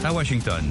à Washington.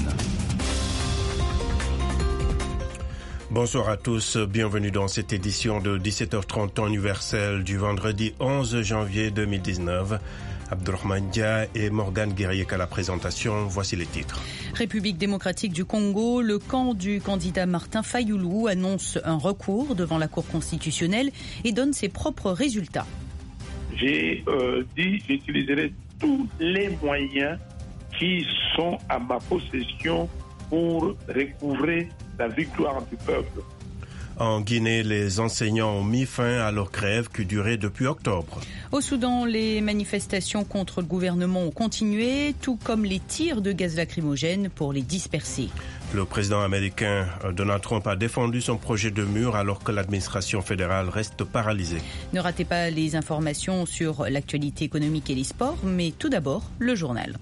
Bonsoir à tous, bienvenue dans cette édition de 17h30 temps universel du vendredi 11 janvier 2019. Abdourahmane Dia et Morgane Guerrier à la présentation, voici les titres. République démocratique du Congo, le camp du candidat Martin Fayulu annonce un recours devant la Cour constitutionnelle et donne ses propres résultats. J'ai dit j'utiliserai tous les moyens qui sont à ma possession pour recouvrer la victoire du peuple. En Guinée, les enseignants ont mis fin à leur grève qui durait depuis octobre. Au Soudan, les manifestations contre le gouvernement ont continué, tout comme les tirs de gaz lacrymogène pour les disperser. Le président américain Donald Trump a défendu son projet de mur alors que l'administration fédérale reste paralysée. Ne ratez pas les informations sur l'actualité économique et les sports, mais tout d'abord, le journal.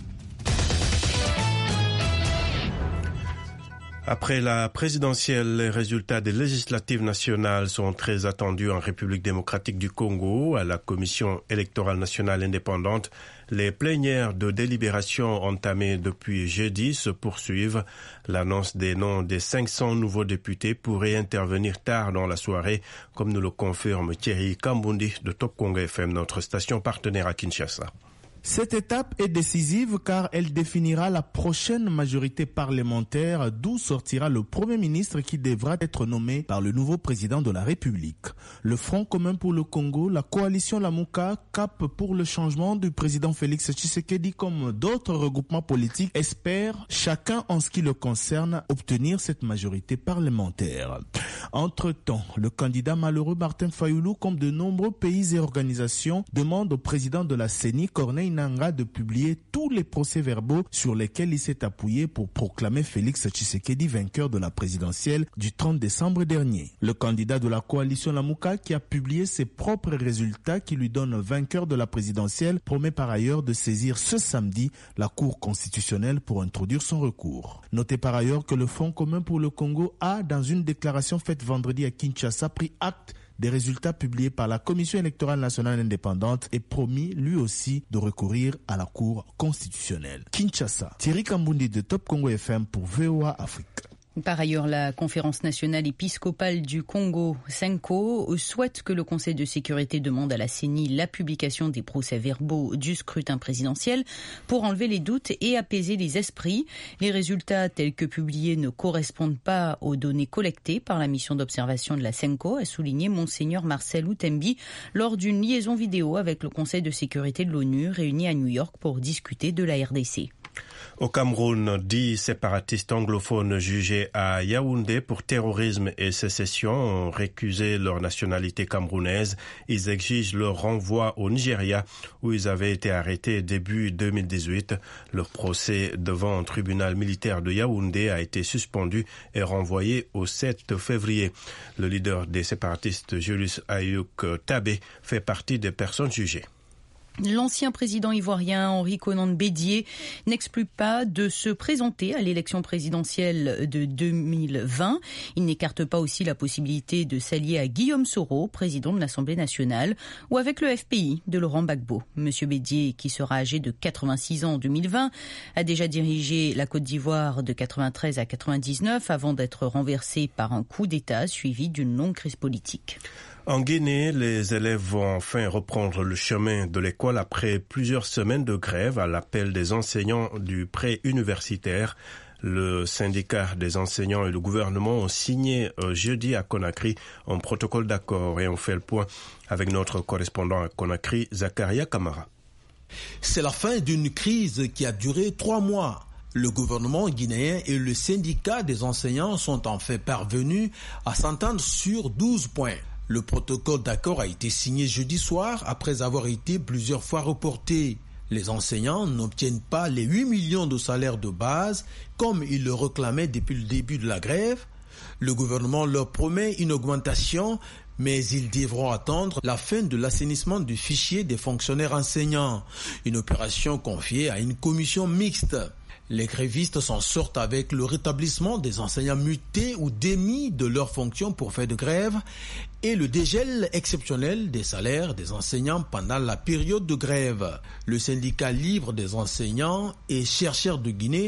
Après la présidentielle, les résultats des législatives nationales sont très attendus en République démocratique du Congo. À la Commission électorale nationale indépendante, les plénières de délibération entamées depuis jeudi se poursuivent. L'annonce des noms des 500 nouveaux députés pourrait intervenir tard dans la soirée, comme nous le confirme Thierry Kambundi de Top Congo FM, notre station partenaire à Kinshasa. Cette étape est décisive car elle définira la prochaine majorité parlementaire d'où sortira le Premier ministre qui devra être nommé par le nouveau président de la République. Le Front commun pour le Congo, la coalition Lamuka, Cap pour le changement du président Félix Tshisekedi comme d'autres regroupements politiques espèrent, chacun en ce qui le concerne, obtenir cette majorité parlementaire. Entre-temps, le candidat malheureux Martin Fayulu, comme de nombreux pays et organisations, demande au président de la CENI, Corneille Nangaa, de publier tous les procès-verbaux sur lesquels il s'est appuyé pour proclamer Félix Tshisekedi vainqueur de la présidentielle du 30 décembre dernier. Le candidat de la coalition Lamuka, qui a publié ses propres résultats qui lui donnent vainqueur de la présidentielle, promet par ailleurs de saisir ce samedi la Cour constitutionnelle pour introduire son recours. Notez par ailleurs que le Front commun pour le Congo a, dans une déclaration faite vendredi à Kinshasa, pris acte des résultats publiés par la Commission électorale nationale indépendante et promis lui aussi de recourir à la Cour constitutionnelle. Kinshasa, Thierry Kambundi de Top Congo FM pour VOA Afrique. Par ailleurs, la Conférence nationale épiscopale du Congo, SENCO, souhaite que le Conseil de sécurité demande à la CENI la publication des procès-verbaux du scrutin présidentiel pour enlever les doutes et apaiser les esprits. Les résultats tels que publiés ne correspondent pas aux données collectées par la mission d'observation de la SENCO, a souligné Monseigneur Marcel Outembi lors d'une liaison vidéo avec le Conseil de sécurité de l'ONU réuni à New York pour discuter de la RDC. Au Cameroun, 10 séparatistes anglophones jugés à Yaoundé pour terrorisme et sécession ont récusé leur nationalité camerounaise. Ils exigent leur renvoi au Nigeria où ils avaient été arrêtés début 2018. Leur procès devant un tribunal militaire de Yaoundé a été suspendu et renvoyé au 7 février. Le leader des séparatistes, Julius Ayouk Tabé, fait partie des personnes jugées. L'ancien président ivoirien Henri Konan Bédié n'exclut pas de se présenter à l'élection présidentielle de 2020. Il n'écarte pas aussi la possibilité de s'allier à Guillaume Soro, président de l'Assemblée nationale, ou avec le FPI de Laurent Gbagbo. Monsieur Bédié, qui sera âgé de 86 ans en 2020, a déjà dirigé la Côte d'Ivoire de 93 à 99 avant d'être renversé par un coup d'État suivi d'une longue crise politique. En Guinée, les élèves vont enfin reprendre le chemin de l'école après plusieurs semaines de grève à l'appel des enseignants du pré-universitaire. Le syndicat des enseignants et le gouvernement ont signé jeudi à Conakry un protocole d'accord et on fait le point avec notre correspondant à Conakry, Zakaria Kamara. C'est la fin d'une crise qui a duré 3 mois. Le gouvernement guinéen et le syndicat des enseignants sont en fait parvenus à s'entendre sur 12 points. Le protocole d'accord a été signé jeudi soir après avoir été plusieurs fois reporté. Les enseignants n'obtiennent pas les 8 millions de salaires de base comme ils le réclamaient depuis le début de la grève. Le gouvernement leur promet une augmentation, mais ils devront attendre la fin de l'assainissement du fichier des fonctionnaires enseignants, une opération confiée à une commission mixte. Les grévistes s'en sortent avec le rétablissement des enseignants mutés ou démis de leurs fonctions pour faire de grève et le dégel exceptionnel des salaires des enseignants pendant la période de grève. Le syndicat libre des enseignants et chercheurs de Guinée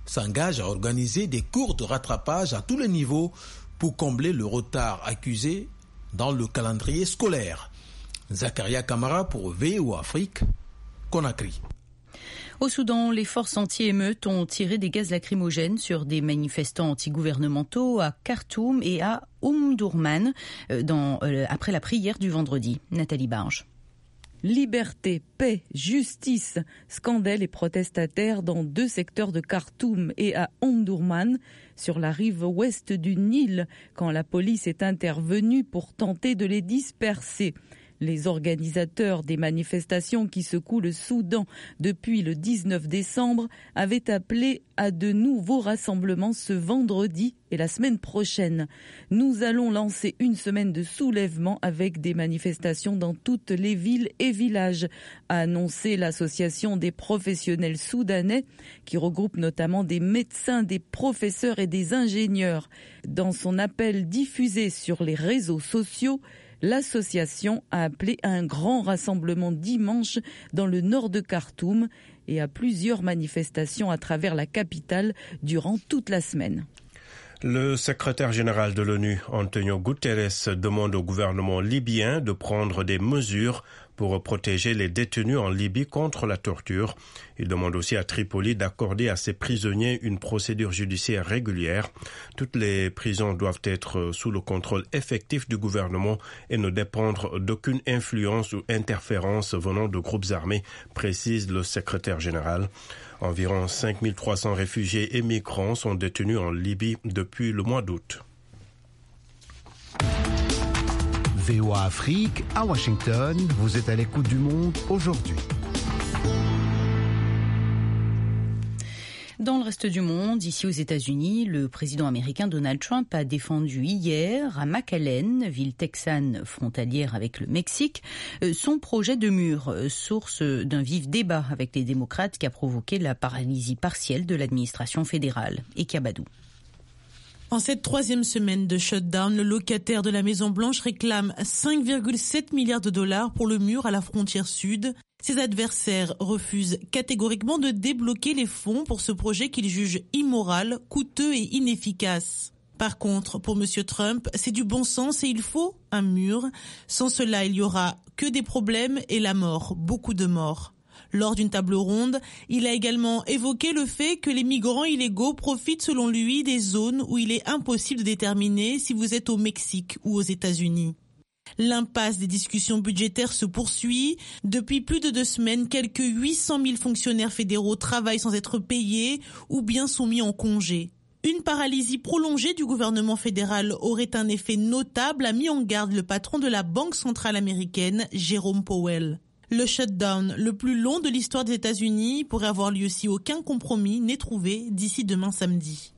s'engage à organiser des cours de rattrapage à tous les niveaux pour combler le retard accusé dans le calendrier scolaire. Zakaria Kamara pour VOA Afrique, Conakry. Au Soudan, les forces anti-émeutes ont tiré des gaz lacrymogènes sur des manifestants antigouvernementaux à Khartoum et à Omdurman après la prière du vendredi. Nathalie Barge. Liberté, paix, justice, scandaient les protestataires dans 2 secteurs de Khartoum et à Omdurman, sur la rive ouest du Nil, quand la police est intervenue pour tenter de les disperser. Les organisateurs des manifestations qui secouent le Soudan depuis le 19 décembre avaient appelé à de nouveaux rassemblements ce vendredi et la semaine prochaine. Nous allons lancer une semaine de soulèvement avec des manifestations dans toutes les villes et villages, a annoncé l'association des professionnels soudanais qui regroupe notamment des médecins, des professeurs et des ingénieurs. Dans son appel diffusé sur les réseaux sociaux, l'association a appelé à un grand rassemblement dimanche dans le nord de Khartoum et à plusieurs manifestations à travers la capitale durant toute la semaine. Le secrétaire général de l'ONU, Antonio Guterres, demande au gouvernement libyen de prendre des mesures pour protéger les détenus en Libye contre la torture. Il demande aussi à Tripoli d'accorder à ses prisonniers une procédure judiciaire régulière. Toutes les prisons doivent être sous le contrôle effectif du gouvernement et ne dépendre d'aucune influence ou interférence venant de groupes armés, précise le secrétaire général. Environ 5300 réfugiés et migrants sont détenus en Libye depuis le mois d'août. VOA Afrique, à Washington, vous êtes à l'écoute du monde aujourd'hui. Dans le reste du monde, ici aux États-Unis, le président américain Donald Trump a défendu hier à McAllen, ville texane frontalière avec le Mexique, son projet de mur, source d'un vif débat avec les démocrates qui a provoqué la paralysie partielle de l'administration fédérale. Et Kabadou. En cette 3e semaine de shutdown, le locataire de la Maison-Blanche réclame 5,7 milliards de dollars pour le mur à la frontière sud. Ses adversaires refusent catégoriquement de débloquer les fonds pour ce projet qu'ils jugent immoral, coûteux et inefficace. Par contre, pour M. Trump, c'est du bon sens et il faut un mur. Sans cela, il y aura que des problèmes et la mort, beaucoup de morts. Lors d'une table ronde, il a également évoqué le fait que les migrants illégaux profitent selon lui des zones où il est impossible de déterminer si vous êtes au Mexique ou aux États-Unis. L'impasse des discussions budgétaires se poursuit. Depuis plus de 2 semaines, quelques 800 000 fonctionnaires fédéraux travaillent sans être payés ou bien sont mis en congé. Une paralysie prolongée du gouvernement fédéral aurait un effet notable, a mis en garde le patron de la Banque centrale américaine, Jérôme Powell. Le shutdown le plus long de l'histoire des États-Unis pourrait avoir lieu si aucun compromis n'est trouvé d'ici demain samedi.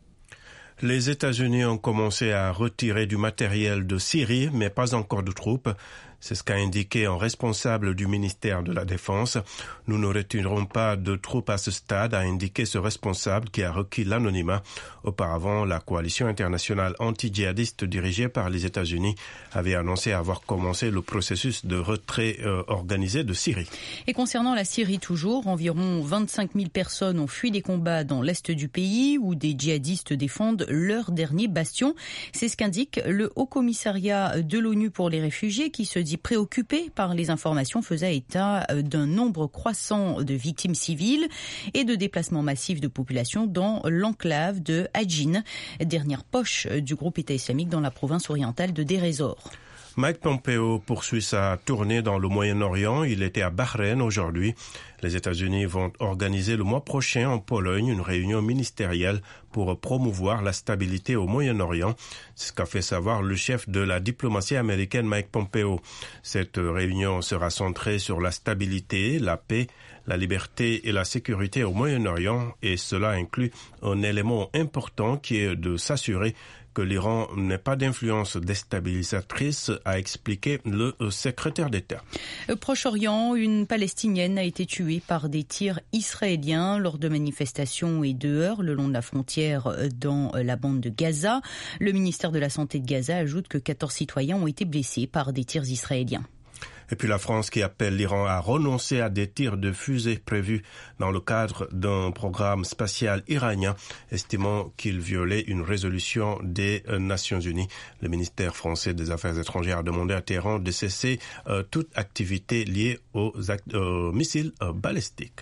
Les États-Unis ont commencé à retirer du matériel de Syrie, mais pas encore de troupes. C'est ce qu'a indiqué un responsable du ministère de la Défense. Nous ne retirerons pas de troupes à ce stade, a indiqué ce responsable qui a requis l'anonymat. Auparavant, la coalition internationale anti-djihadiste dirigée par les États-Unis avait annoncé avoir commencé le processus de retrait organisé de Syrie. Et concernant la Syrie toujours, environ 25 000 personnes ont fui des combats dans l'est du pays où des djihadistes défendent leur dernier bastion. C'est ce qu'indique le Haut-Commissariat de l'ONU pour les réfugiés qui se dit préoccupé par les informations faisant état d'un nombre croissant de victimes civiles et de déplacements massifs de population dans l'enclave de Hadjin, dernière poche du groupe État islamique dans la province orientale de Deir ez-Zor. Mike Pompeo poursuit sa tournée dans le Moyen-Orient. Il était à Bahreïn aujourd'hui. Les États-Unis vont organiser le mois prochain en Pologne une réunion ministérielle pour promouvoir la stabilité au Moyen-Orient. C'est ce qu'a fait savoir le chef de la diplomatie américaine Mike Pompeo. Cette réunion sera centrée sur la stabilité, la paix, la liberté et la sécurité au Moyen-Orient et cela inclut un élément important qui est de s'assurer que l'Iran n'ait pas d'influence déstabilisatrice, a expliqué le secrétaire d'État. Au Proche-Orient, une Palestinienne a été tuée par des tirs israéliens lors de manifestations et de heurts le long de la frontière dans la bande de Gaza. Le ministère de la Santé de Gaza ajoute que 14 citoyens ont été blessés par des tirs israéliens. Et puis la France qui appelle l'Iran à renoncer à des tirs de fusées prévus dans le cadre d'un programme spatial iranien, estimant qu'il violait une résolution des Nations Unies. Le ministère français des Affaires étrangères a demandé à Téhéran de cesser toute activité liée aux missiles balistiques.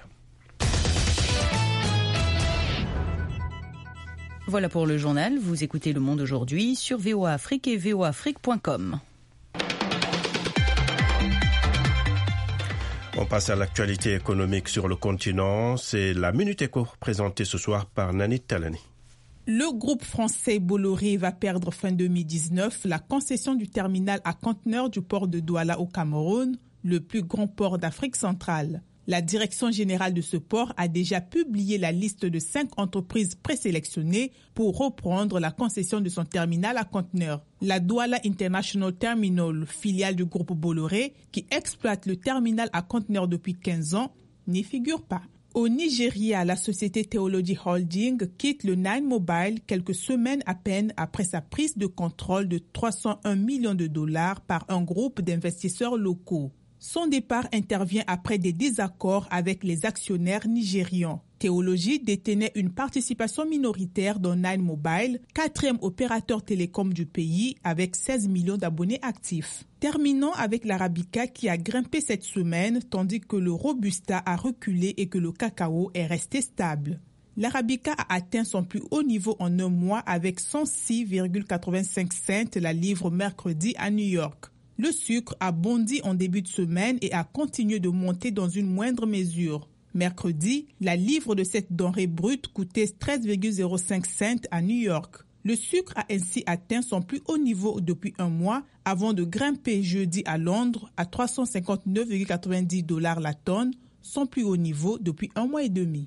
Voilà pour le journal. Vous écoutez Le Monde aujourd'hui sur VOA Afrique et voaafrique.com. On passe à l'actualité économique sur le continent. C'est la Minute Éco présentée ce soir par Nani Talani. Le groupe français Bolloré va perdre fin 2019 la concession du terminal à conteneurs du port de Douala au Cameroun, le plus grand port d'Afrique centrale. La direction générale de ce port a déjà publié la liste de 5 entreprises présélectionnées pour reprendre la concession de son terminal à conteneurs. La Douala International Terminal, filiale du groupe Bolloré, qui exploite le terminal à conteneurs depuis 15 ans, n'y figure pas. Au Nigeria, la société Theology Holding quitte le Nine Mobile quelques semaines à peine après sa prise de contrôle de 301 millions de dollars par un groupe d'investisseurs locaux. Son départ intervient après des désaccords avec les actionnaires nigérians. Theology détenait une participation minoritaire dans Nine Mobile, 4e opérateur télécom du pays avec 16 millions d'abonnés actifs. Terminons avec l'Arabica qui a grimpé cette semaine tandis que le Robusta a reculé et que le cacao est resté stable. L'Arabica a atteint son plus haut niveau en un mois avec 106,85 cents la livre mercredi à New York. Le sucre a bondi en début de semaine et a continué de monter dans une moindre mesure. Mercredi, la livre de cette denrée brute coûtait 13,05 cents à New York. Le sucre a ainsi atteint son plus haut niveau depuis un mois avant de grimper jeudi à Londres à 359,90 $ la tonne, son plus haut niveau depuis un mois et demi.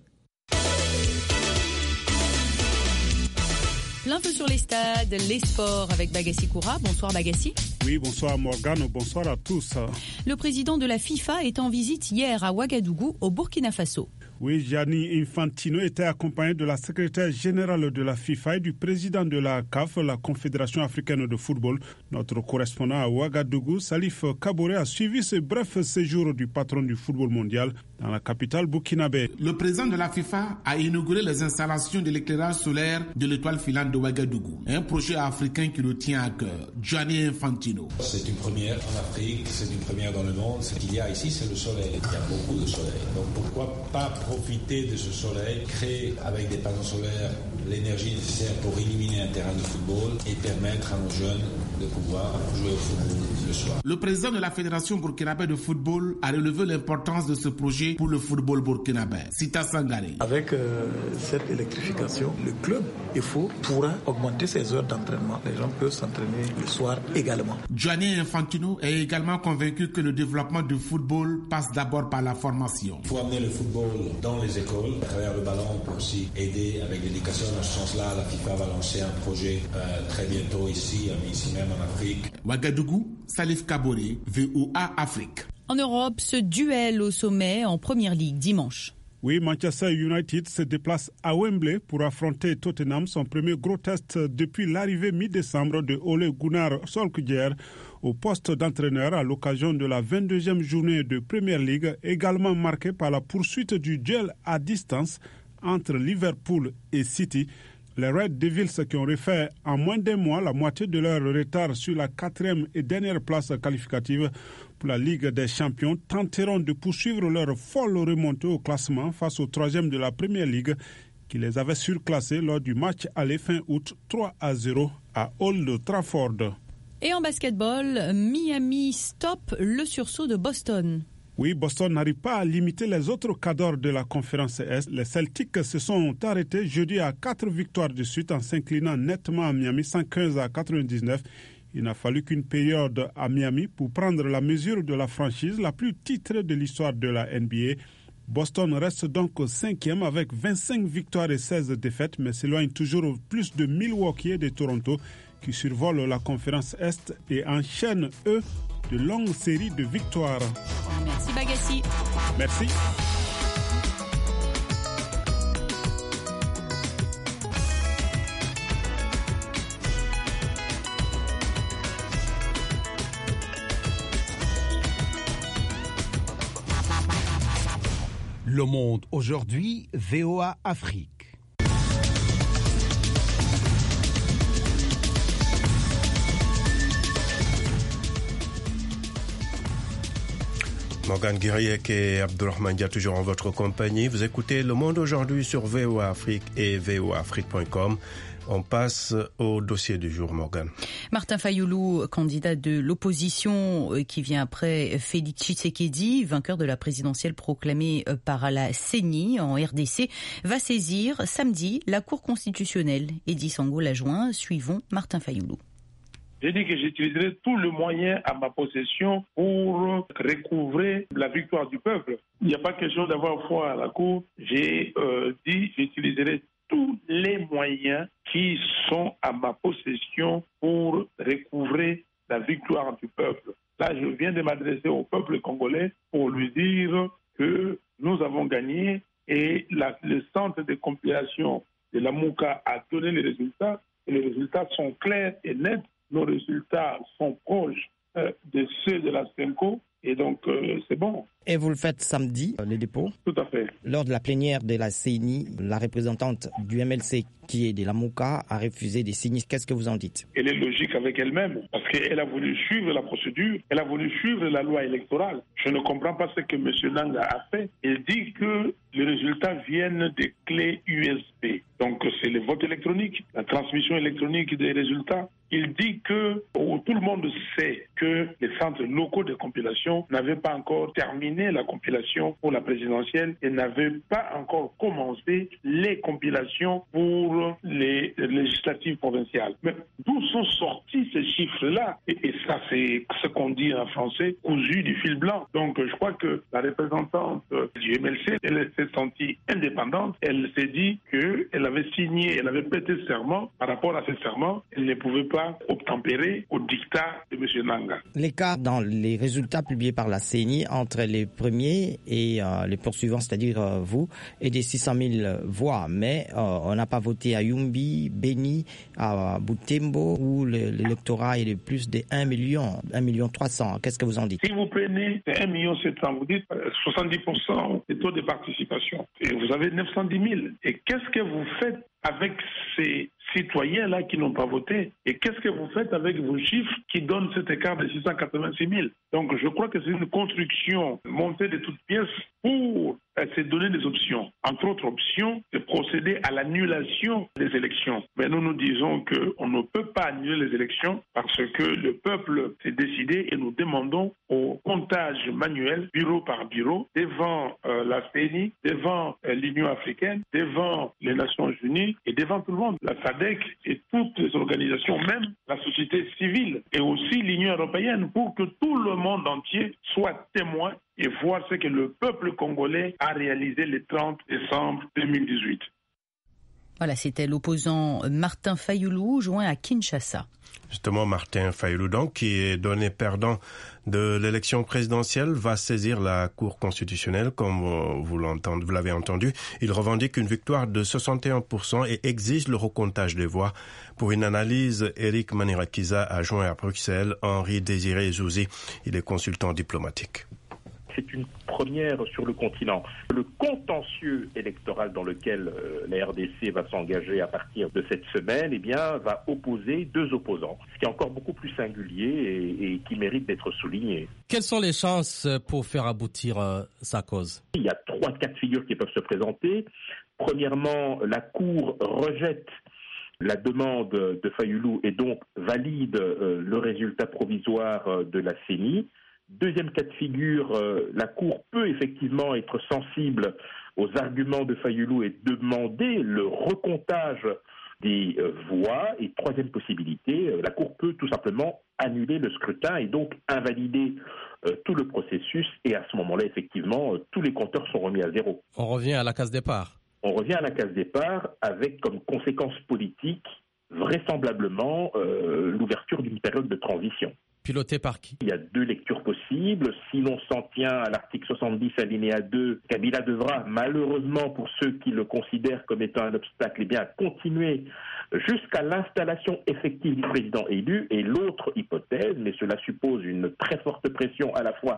Plein feu sur les stades, les sports avec Bagassi Koura. Bonsoir Bagassi. Oui, bonsoir Morgane, bonsoir à tous. Le président de la FIFA est en visite hier à Ouagadougou, au Burkina Faso. Oui, Gianni Infantino était accompagné de la secrétaire générale de la FIFA et du président de la CAF, la Confédération africaine de football. Notre correspondant à Ouagadougou, Salif Kaboré, a suivi ce bref séjour du patron du football mondial dans la capitale burkinabé. Le président de la FIFA a inauguré les installations de l'éclairage solaire de l'étoile filante de Ouagadougou, un projet africain qui le tient à cœur. Gianni Infantino. C'est une première en Afrique, c'est une première dans le monde. Ce qu'il y a ici, c'est le soleil. Il y a beaucoup de soleil. Donc pourquoi pas profiter de ce soleil, créer avec des panneaux solaires l'énergie nécessaire pour éliminer un terrain de football et permettre à nos jeunes de pouvoir jouer au football le soir. Le président de la Fédération burkinabé de football a relevé l'importance de ce projet pour le football burkinabé. Sita Sangare. Avec cette électrification, le club pourra augmenter ses heures d'entraînement. Les gens peuvent s'entraîner le soir également. Gianni Infantino est également convaincu que le développement du football passe d'abord par la formation. Il faut amener le football dans les écoles, à travers le ballon, pour aussi aider avec l'éducation. Dans ce sens-là, la FIFA va lancer un projet très bientôt ici même en Afrique. Ouagadougou, Salif Kaboré, VOA Afrique. En Europe, ce duel au sommet en Première Ligue dimanche. Oui, Manchester United se déplace à Wembley pour affronter Tottenham, son premier gros test depuis l'arrivée mi-décembre de Ole Gunnar Solskjaer au poste d'entraîneur à l'occasion de la 22e journée de Premier League, également marquée par la poursuite du duel à distance entre Liverpool et City. Les Red Devils, qui ont refait en moins d'un mois la moitié de leur retard sur la 4e et dernière place qualificative pour la Ligue des Champions, tenteront de poursuivre leur folle remontée au classement face au 3e de la Premier League qui les avait surclassés lors du match aller fin août 3-0 à Old Trafford. Et en basketball, Miami stoppe le sursaut de Boston. Oui, Boston n'arrive pas à limiter les autres cadors de la conférence Est. Les Celtics se sont arrêtés jeudi à 4 victoires de suite en s'inclinant nettement à Miami 115-99. Il n'a fallu qu'une période à Miami pour prendre la mesure de la franchise la plus titrée de l'histoire de la NBA. Boston reste donc 5e avec 25 victoires et 16 défaites, mais s'éloigne toujours plus de Milwaukee et de Toronto qui survolent la conférence Est et enchaînent, eux, de longues séries de victoires. Merci Bagassi. Merci. Le Monde aujourd'hui, VOA Afrique. Morgane Guiriec et Abdourahmane Dia toujours en votre compagnie. Vous écoutez Le Monde aujourd'hui sur VOA Afrique et voaafrique.com. On passe au dossier du jour, Morgane. Martin Fayulu, candidat de l'opposition qui vient après Félix Tshisekedi, vainqueur de la présidentielle proclamée par la CENI en RDC, va saisir samedi la Cour constitutionnelle. Eddy Sango l'a joint. Suivons Martin Fayulu. J'ai dit que j'utiliserai tous les moyens à ma possession pour recouvrer la victoire du peuple. Il n'y a pas question d'avoir foi à la Cour. J'ai dit que j'utiliserai tous les moyens qui sont à ma possession pour recouvrer la victoire du peuple. Là, je viens de m'adresser au peuple congolais pour lui dire que nous avons gagné et le centre de compilation de la MOUCA a donné les résultats et les résultats sont clairs et nets. Nos résultats sont proches de ceux de la SENCO et donc c'est bon. Et vous le faites samedi, les dépôts? Tout à fait. Lors de la plénière de la CENI, la représentante du MLC qui est de la MOUCA a refusé de signer. Qu'est-ce que vous en dites? Elle est logique avec elle-même parce qu'elle a voulu suivre la procédure, elle a voulu suivre la loi électorale. Je ne comprends pas ce que M. Nanga a fait. Il dit que les résultats viennent des clés USB. Donc c'est le vote électronique, la transmission électronique des résultats. Il dit que tout le monde sait que les centres locaux de compilation n'avaient pas encore terminé la compilation pour la présidentielle et n'avaient pas encore commencé les compilations pour les législatives provinciales. Mais d'où sont sortis ces chiffres-là? Et ça, c'est ce qu'on dit en français, cousu du fil blanc. Donc je crois que la représentante du MLC, elle s'est sentie indépendante. Elle s'est dit qu'elle avait signé, elle avait prêté serment. Par rapport à ce serment, elle ne pouvait pas obtempérer au dictat de M. Nanga. L'écart dans les résultats publiés par la CENI entre les premiers et les poursuivants, c'est-à-dire vous, est de 600 000 voix. Mais on n'a pas voté à Yumbi, Beni, à Butembo, où l'électorat est de plus de 1 million 300. Qu'est-ce que vous en dites? Si vous prenez 1 million 700, vous dites 70% des taux de participation. Et vous avez 910 000. Et qu'est-ce que vous faites avec ces citoyens-là qui n'ont pas voté? Et qu'est-ce que vous faites avec vos chiffres qui donnent cet écart de 686 000? Donc je crois que c'est une construction montée de toutes pièces pour se donner des options. Entre autres options, de procéder à l'annulation des élections. Mais nous disons qu'on ne peut pas annuler les élections parce que le peuple s'est décidé et nous demandons au comptage manuel, bureau par bureau, devant la CENI, devant l'Union africaine, devant les Nations unies et devant tout le monde, la SADC et toutes les organisations, même la société civile et aussi l'Union européenne, pour que tout le monde entier soit témoin et voir ce que le peuple congolais a réalisé le 30 décembre 2018. Voilà, c'était l'opposant Martin Fayulu, joint à Kinshasa. Justement, Martin Fayulu, donc, qui est donné perdant de l'élection présidentielle, va saisir la Cour constitutionnelle, comme vous l'avez entendu. Il revendique une victoire de 61% et exige le recomptage des voix. Pour une analyse, Eric Manirakiza a joint à Bruxelles Henri Désiré Zouzi. Il est consultant diplomatique. C'est une première sur le continent. Le contentieux électoral dans lequel la RDC va s'engager à partir de cette semaine, eh bien, va opposer deux opposants, ce qui est encore beaucoup plus singulier et qui mérite d'être souligné. Quelles sont les chances pour faire aboutir sa cause? Il y a 3 cas de figure qui peuvent se présenter. Premièrement, la Cour rejette la demande de Fayulu et donc valide le résultat provisoire de la CENI. Deuxième cas de figure, la Cour peut effectivement être sensible aux arguments de Fayulu et demander le recomptage des voix. Et troisième possibilité, la Cour peut tout simplement annuler le scrutin et donc invalider tout le processus. Et à ce moment-là, effectivement, tous les compteurs sont remis à zéro. On revient à la case départ. On revient à la case départ avec comme conséquence politique, vraisemblablement, l'ouverture d'une période de transition. Piloté par qui? Il y a 2 lectures possibles. Si l'on s'en tient à l'article 70 alinéa 2, Kabila devra, malheureusement pour ceux qui le considèrent comme étant un obstacle, eh bien, continuer jusqu'à l'installation effective du président élu. Et l'autre hypothèse, mais cela suppose une très forte pression à la fois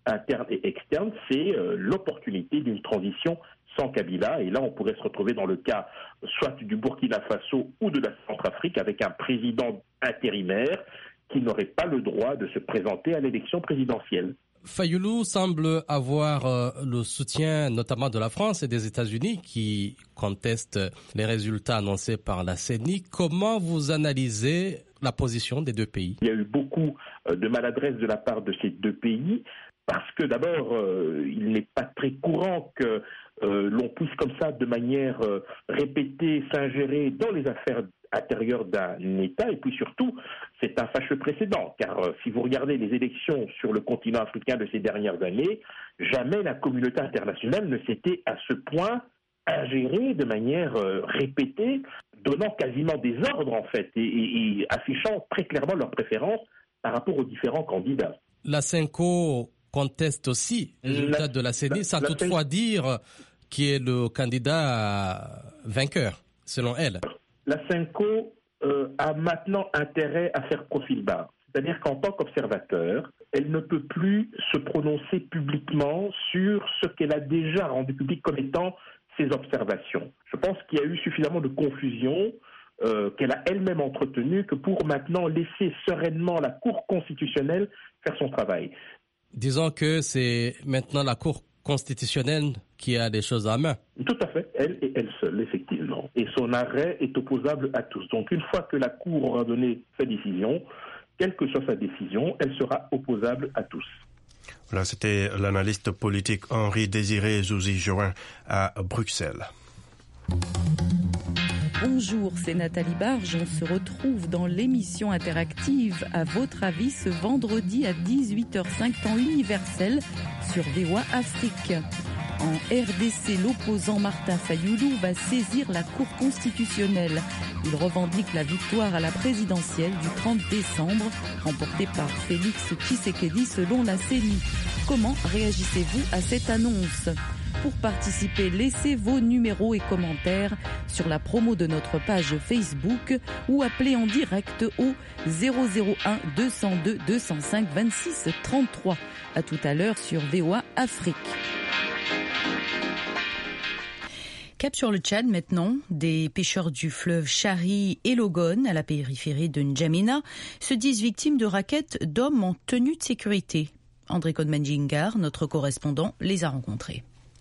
interne et externe, c'est l'opportunité d'une transition sans Kabila. Et là, on pourrait se retrouver dans le cas soit du Burkina Faso ou de la Centrafrique avec un président intérimaire qui n'aurait pas le droit de se présenter à l'élection présidentielle. Fayulu semble avoir le soutien notamment de la France et des États-Unis qui contestent les résultats annoncés par la CENI. Comment vous analysez la position des deux pays? Il y a eu beaucoup de maladresse de la part de ces deux pays parce que d'abord, il n'est pas très courant que l'on puisse comme ça de manière répétée s'ingérer dans les affaires intérieures d'un État, et puis surtout, c'est un fâcheux précédent, car si vous regardez les élections sur le continent africain de ces dernières années, jamais la communauté internationale ne s'était à ce point ingérée de manière répétée, donnant quasiment des ordres en fait, et affichant très clairement leurs préférences par rapport aux différents candidats. La CENCO conteste aussi les résultats de la CENI, sans toutefois dire qui est le candidat vainqueur, selon elle. La CENCO a maintenant intérêt à faire profil bas. C'est-à-dire qu'en tant qu'observateur, elle ne peut plus se prononcer publiquement sur ce qu'elle a déjà rendu public comme étant ses observations. Je pense qu'il y a eu suffisamment de confusion qu'elle a elle-même entretenue que pour maintenant laisser sereinement la Cour constitutionnelle faire son travail. Disons que c'est maintenant la Cour constitutionnelle qui a des choses à main. Tout à fait, elle et elle seule, effectivement. Et son arrêt est opposable à tous. Donc une fois que la Cour aura donné sa décision, quelle que soit sa décision, elle sera opposable à tous. Voilà, c'était l'analyste politique Henri-Désiré Zouzi-Join à Bruxelles. Bonjour, c'est Nathalie Barge. On se retrouve dans l'émission interactive À votre avis ce vendredi à 18h05 temps universel sur VOA Afrique. En RDC, l'opposant Martin Fayulu va saisir la Cour constitutionnelle. Il revendique la victoire à la présidentielle du 30 décembre, remportée par Félix Tshisekedi selon la CENI. Comment réagissez-vous à cette annonce ? Pour participer, laissez vos numéros et commentaires sur la promo de notre page Facebook ou appelez en direct au 001 202 205 26 33. À tout à l'heure sur VOA Afrique. Cap sur le Tchad maintenant, des pêcheurs du fleuve Chari et Logone, à la périphérie de N'Djamena, se disent victimes de raquettes d'hommes en tenue de sécurité. André Kodman-Jingar, notre correspondant, les a rencontrés.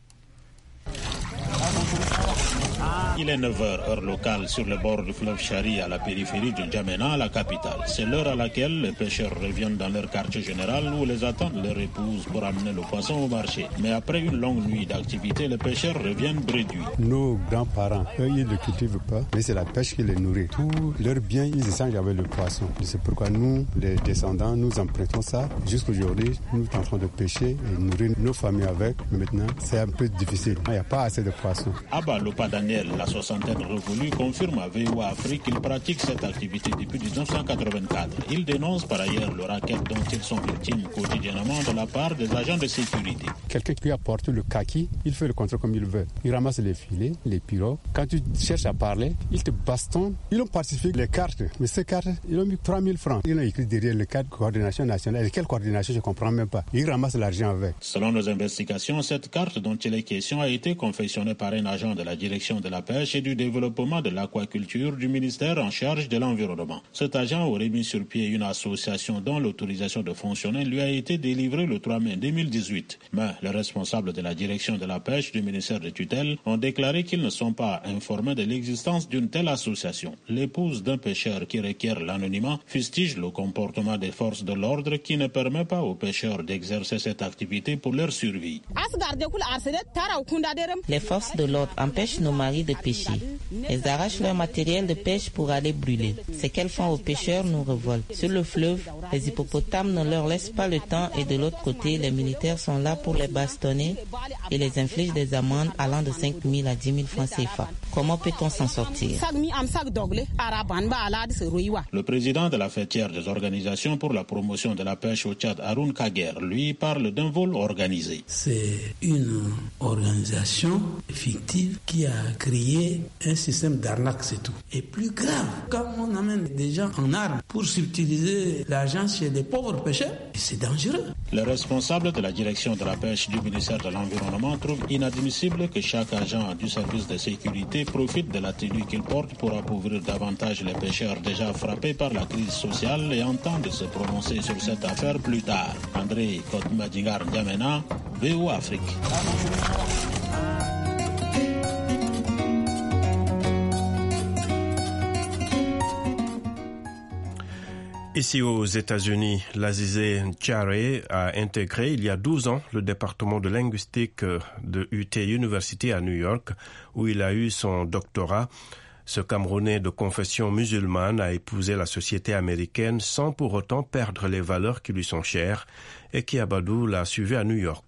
Il est 9h, heure locale, sur le bord du fleuve Chari, à la périphérie de N'Djamena, la capitale. C'est l'heure à laquelle les pêcheurs reviennent dans leur quartier général où les attendent leurs épouses pour amener le poisson au marché. Mais après une longue nuit d'activité, les pêcheurs reviennent bréduits. Nos grands-parents, eux, ils ne cultivent pas, mais c'est la pêche qui les nourrit. Tous leurs biens, ils échangent avec le poisson. C'est pourquoi nous, les descendants, nous empruntons ça. Jusqu'aujourd'hui, nous tentons de pêcher et nourrir nos familles avec. Mais maintenant, c'est un peu difficile. Il n'y a pas assez de poissons. Abba Lopa Daniel, la soixantaine révolue, confirme à VOA Afrique qu'il pratique cette activité depuis 1984. Il dénonce par ailleurs le racket dont ils sont victimes quotidiennement de la part des agents de sécurité. Quelqu'un qui apporte le kaki, il fait le contrôle comme il veut. Il ramasse les filets, les pirogues. Quand tu cherches à parler, il te bastonne. Ils ont falsifié les cartes, mais ces cartes, ils ont mis 3000 francs. Ils ont écrit derrière le cadre coordination nationale. Et quelle coordination, je ne comprends même pas. Ils ramassent l'argent avec. Selon nos investigations, cette carte dont il est question a été confectionnée par un agent de la direction de la pêche et du développement de l'aquaculture du ministère en charge de l'environnement. Cet agent aurait mis sur pied une association dont l'autorisation de fonctionner lui a été délivrée le 3 mai 2018. Mais les responsables de la direction de la pêche du ministère de tutelle ont déclaré qu'ils ne sont pas informés de l'existence d'une telle association. L'épouse d'un pêcheur qui requiert l'anonymat fustige le comportement des forces de l'ordre qui ne permet pas aux pêcheurs d'exercer cette activité pour leur survie. Les forces de l'ordre empêchent nos maris de pêcher. Elles arrachent leur matériel de pêche pour aller brûler. Ce qu'elles font aux pêcheurs nous révolte. Sur le fleuve, les hippopotames ne leur laissent pas le temps et de l'autre côté, les militaires sont là pour les bastonner et les infligent des amendes allant de 5 000 à 10 000 francs CFA. Comment peut-on s'en sortir? Le président de la fêtière des organisations pour la promotion de la pêche au Tchad, Haroun Kaguer, lui parle d'un vol organisé. C'est une organisation fictive qui a créé un système d'arnaque, c'est tout. Et plus grave, quand on amène des gens en armes pour subtiliser l'argent chez les pauvres pêcheurs, c'est dangereux. Le responsable de la direction de la pêche du ministère de l'Environnement trouve inadmissible que chaque agent du service de sécurité profite de la tenue qu'il porte pour appauvrir davantage les pêcheurs déjà frappés par la crise sociale et entend se prononcer sur cette affaire plus tard. André Kotmadingar N'Djamena, VOA Afrique. Ici aux États-Unis, Lazizé N'Tchare a intégré il y a 12 ans le département de linguistique de UT University à New York, où il a eu son doctorat. Ce Camerounais de confession musulmane a épousé la société américaine sans pour autant perdre les valeurs qui lui sont chères, et Kiabadou l'a suivi à New York.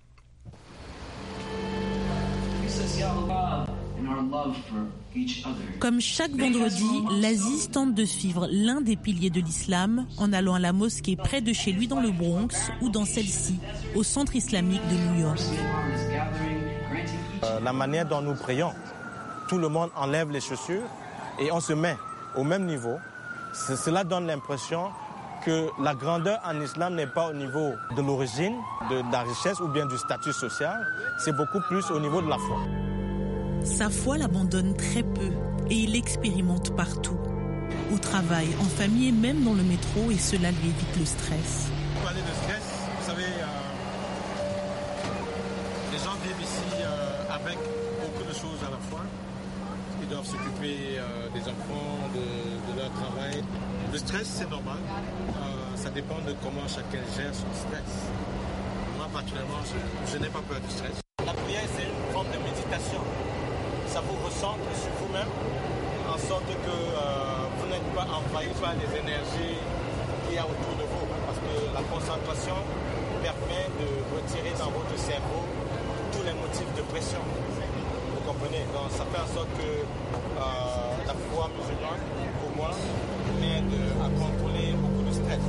Comme chaque vendredi, l'Aziz tente de suivre l'un des piliers de l'islam en allant à la mosquée près de chez lui dans le Bronx ou dans celle-ci, au centre islamique de New York. La manière dont nous prions, tout le monde enlève les chaussures et on se met au même niveau. Cela donne l'impression que la grandeur en islam n'est pas au niveau de l'origine, de la richesse ou bien du statut social, c'est beaucoup plus au niveau de la foi. Sa foi l'abandonne très peu et il expérimente partout. Au travail, en famille et même dans le métro, et cela lui évite le stress. Pour parler de stress, vous savez, les gens vivent ici avec beaucoup de choses à la fois. Ils doivent s'occuper des enfants, de leur travail. Le stress, c'est normal. Ça dépend de comment chacun gère son stress. Moi, particulièrement, je n'ai pas peur du stress. La prière, c'est une forme de méditation. Ça vous recentre sur vous-même, en sorte que vous n'êtes pas envahi par les énergies qu'il y a autour de vous. Parce que la concentration permet de retirer dans votre cerveau tous les motifs de pression. Vous comprenez? Donc ça fait en sorte que la foi musulmane, pour moi, m'aide à contrôler beaucoup de stress.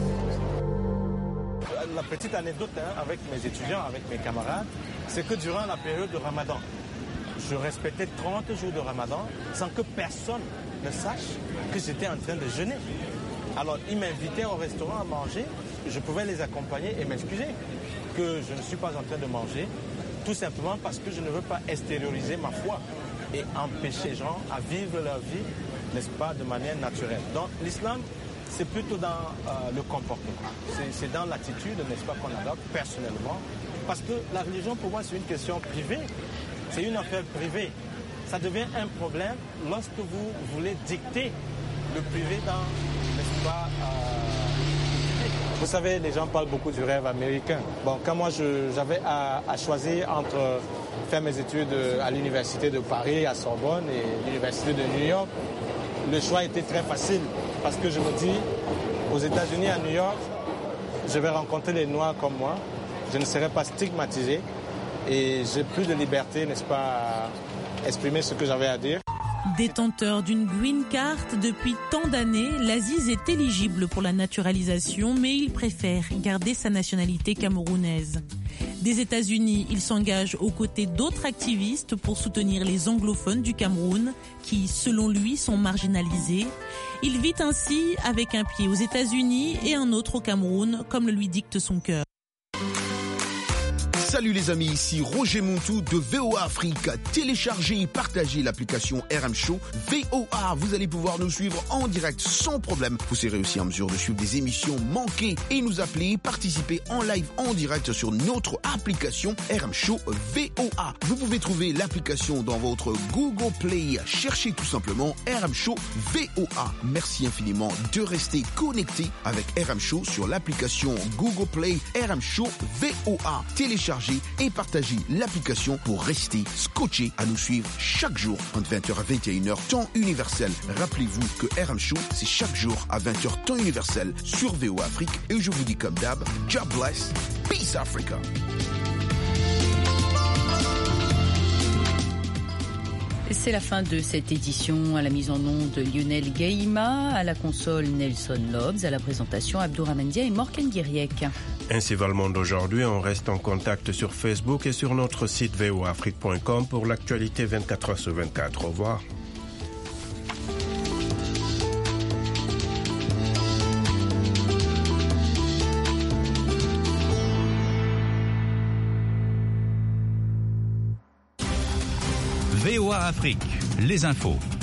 La petite anecdote avec mes étudiants, avec mes camarades, c'est que durant la période de Ramadan, je respectais 30 jours de Ramadan sans que personne ne sache que j'étais en train de jeûner. Alors, ils m'invitaient au restaurant à manger, je pouvais les accompagner et m'excuser que je ne suis pas en train de manger, tout simplement parce que je ne veux pas extérioriser ma foi et empêcher les gens à vivre leur vie, n'est-ce pas, de manière naturelle. Donc, l'islam, c'est plutôt dans le comportement, c'est dans l'attitude, n'est-ce pas, qu'on adopte personnellement, parce que la religion, pour moi, c'est une question privée. C'est une affaire privée. Ça devient un problème lorsque vous voulez dicter le privé dans, n'est-ce pas, Vous savez, les gens parlent beaucoup du rêve américain. Bon, quand moi j'avais à choisir entre faire mes études à l'université de Paris, à Sorbonne, et l'université de New York, le choix était très facile. Parce que je me dis, aux États-Unis, à New York, je vais rencontrer les Noirs comme moi. Je ne serai pas stigmatisé. Et j'ai plus de liberté, n'est-ce pas, à exprimer ce que j'avais à dire. Détenteur d'une green card depuis tant d'années, l'Aziz est éligible pour la naturalisation, mais il préfère garder sa nationalité camerounaise. Des États-Unis, il s'engage aux côtés d'autres activistes pour soutenir les anglophones du Cameroun, qui, selon lui, sont marginalisés. Il vit ainsi avec un pied aux États-Unis et un autre au Cameroun, comme le lui dicte son cœur. Salut les amis, ici Roger Montou de VOA Afrique. Téléchargez et partagez l'application RM Show VOA. Vous allez pouvoir nous suivre en direct sans problème. Vous serez aussi en mesure de suivre des émissions manquées et nous appeler, participer en live en direct sur notre application RM Show VOA. Vous pouvez trouver l'application dans votre Google Play. Cherchez tout simplement RM Show VOA. Merci infiniment de rester connecté avec RM Show sur l'application Google Play RM Show VOA. Téléchargez et partagez l'application pour rester scotché à nous suivre chaque jour entre 20h à 21h temps universel. Rappelez-vous que RM Show, c'est chaque jour à 20h temps universel sur VOA Afrique. Et je vous dis comme d'hab, God bless, peace Africa. C'est la fin de cette édition. À la mise en onde de Lionel Gaïma, à la console Nelson Lobs, à la présentation Abdourahmane Dia et Morken Guiriec. Ainsi va le monde aujourd'hui. On reste en contact sur Facebook et sur notre site voafrique.com pour l'actualité 24h/24. Au revoir. VOA Afrique, les infos.